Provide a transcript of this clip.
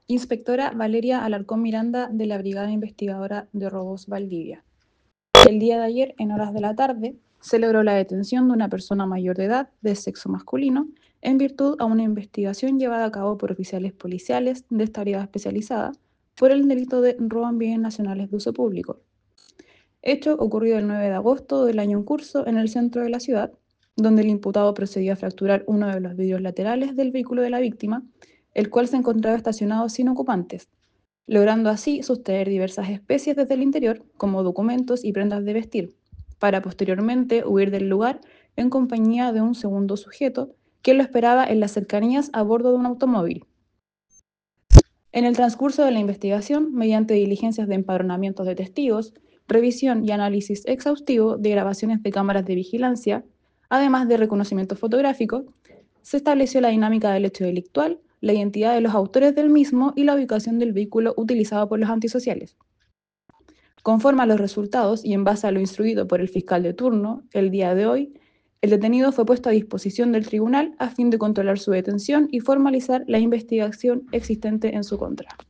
Inspectora Valeria Alarcón Miranda, de la Brigada Investigadora de Robos Valdivia. El día de ayer, en horas de la tarde, se logró la detención de una persona mayor de edad de sexo masculino en virtud a una investigación llevada a cabo por oficiales policiales de esta brigada especializada por el delito de robo en bienes nacionales de uso público. Hecho ocurrido el 9 de agosto del año en curso en el centro de la ciudad, donde el imputado procedió a fracturar uno de los vidrios laterales del vehículo de la víctima, el cual se encontraba estacionado sin ocupantes, logrando así sustraer diversas especies desde el interior, como documentos y prendas de vestir, para posteriormente huir del lugar en compañía de un segundo sujeto que lo esperaba en las cercanías a bordo de un automóvil. En el transcurso de la investigación, mediante diligencias de empadronamientos de testigos, revisión y análisis exhaustivo de grabaciones de cámaras de vigilancia, además de reconocimiento fotográfico, se estableció la dinámica del hecho delictual, la identidad de los autores del mismo y la ubicación del vehículo utilizado por los antisociales. Conforme a los resultados y en base a lo instruido por el fiscal de turno, el día de hoy, el detenido fue puesto a disposición del tribunal a fin de controlar su detención y formalizar la investigación existente en su contra.